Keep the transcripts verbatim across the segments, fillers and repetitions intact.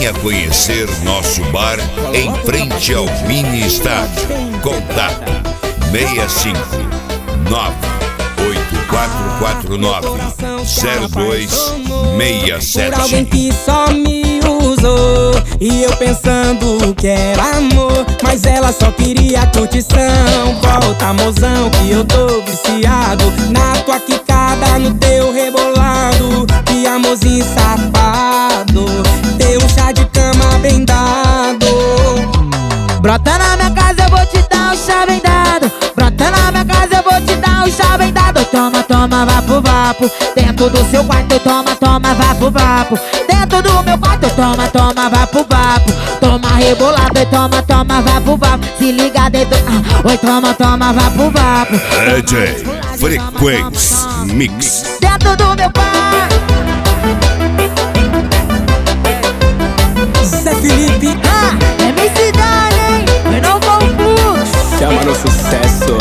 Venha conhecer nosso bar em frente ao mini estádio. Contato seis cinco nove oito quatro quatro nove zero dois seis sete. Por alguém que só me usou e eu pensando que era amor, mas ela só queria curtição. Volta, mozão, que eu tô viciado na tua quicada, no teu rebolado. Que amorzinho safado, teu um chá de cama bem dado. Brota na minha casa, eu vou te dar um chá bem dado. Brota na minha casa, eu vou te dar um chá bem dado. Toma, toma, vapo, vapo. Dentro do seu quarto, toma, toma, vapo, vapo. Dentro do meu quarto, toma, toma, vapo, vapo. Toma rebolado, e toma, toma, vapo, vapo. Se liga dentro, ah, oi, toma, toma, vapo, vapo. D J Frequência Mix. Dentro do meu quarto. Zé Felipe, Ah, é minha cidade, hein? Eu não confundo. Chama no sucesso.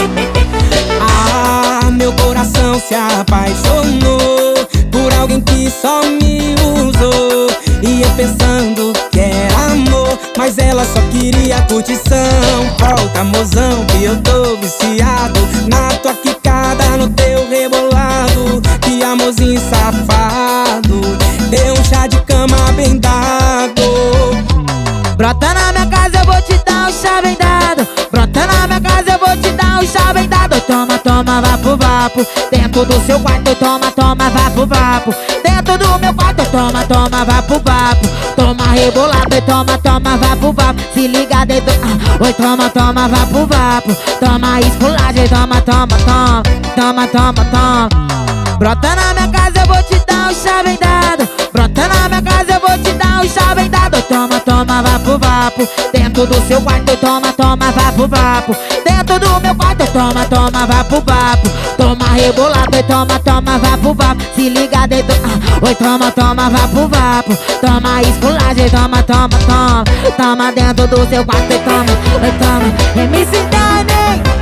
ah, meu coração se apaixonou por alguém que só me usou. E eu pensando que era amor, mas ela só queria curtição. Volta, mozão, que eu tô viciado na tua quicada, no teu rebolado. Que amorzinho safado, deu um chá de cama bem dado. Brota na minha casa, eu vou te dar um chá bem dado. Brota na minha casa, eu vou te dar um chá bem dado. Toma, toma, vapo, vapo. Dentro do seu quarto, toma, toma, vapo, vapo. Dentro do meu quarto, toma, toma, vapo, vapo. Toma rebolado, e toma, toma, vapo, vapo. Se liga dentro, ah, oi, toma, toma, vapo, vapo. Toma esculagem, toma, toma, toma. Toma, toma, toma. Brota na minha casa, eu vou te dar um chá bem dado. Brota na minha casa, eu vou te dar um chá bem dado. Toma, toma, vapo, vapo. Dentro do seu quarto, toma, toma, vapo, vapo. Dentro do meu quarto, toma, toma, vapo, vapo. Toma rebolado, e toma, toma, vapo, vapo. Se liga dentro, ah, oi, toma, toma, vapo, vapo. Toma esculagem, toma, toma, toma. Toma dentro do seu quarto, e toma, oi, toma. M C Dani.